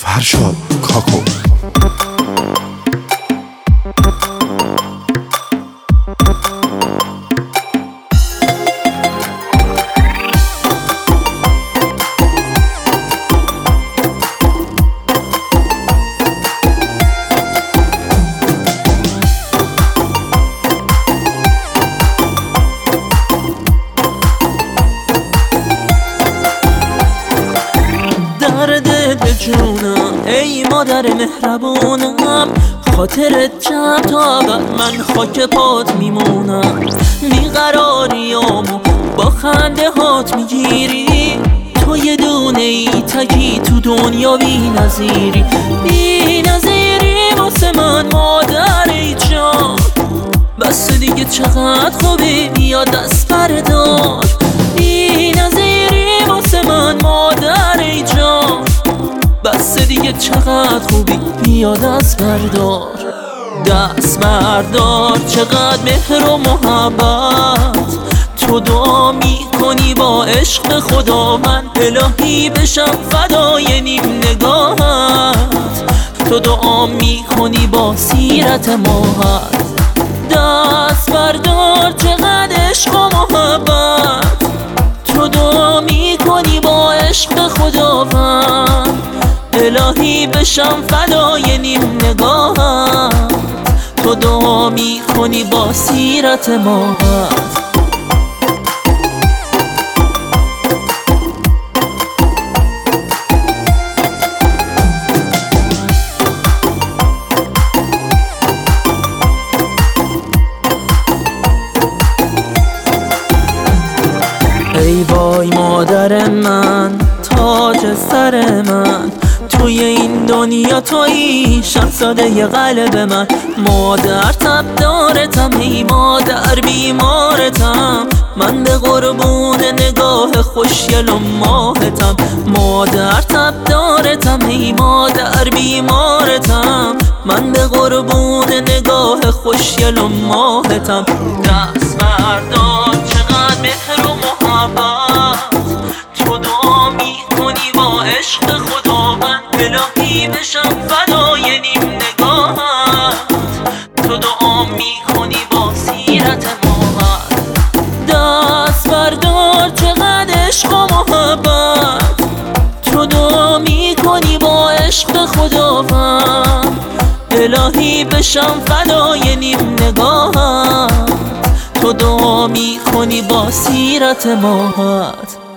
فرشاد کاکو. درد جونم ای مادر مهربونم، خاطرت جمع تا ابد من خاک پات میمونم. بیقراریامو با خنده هات میگیری، تو یه دونه ای تکی تو دنیا بی نظیری. بی نظیری واسه من مادر ای جان، بس دیگه چقدر خوبی بیا دست بردار. بی نظیری واسه من مادر ای جان، بس دیگه چقدر خوبی بیا دست بردار. دست بردار چقدر مهر و محبت تو دعا میکنی با عشق خدا. من الهی بشم فدای نیم نگاهت، تو دعا میکنی با سیرت ماهت. دست بردار چقدر عشق و محبت تو دعا میکنی با عشق خداوند. الهی بشم فدای نیم نگاهت، تو دعا میکنی با سیرت ماهت. ای وای مادر من، تاج سر من، توی این دنیا تویی شاهزاده قلب من. مادر تبدارتم ای مادر بیمارتم، من به قربون نگاه خوشگل و ماهتم. مادر تبدارتم ای مادر بیمارتم، من به قربون نگاه خوشگل و ماهتم. دست بردار چقدر مهر و محبت تو دعا میکنی با عشق خدا. من الهی بشم فدای نیم نگاهت، تو دعا میکنی با سیرت ماهت. دست بردار چقدر عشق و محبت تو دعا میکنی با عشق خداوند. الهی بشم فدای نیم نگاهت، تو دعا میکنی با سیرت ماهت.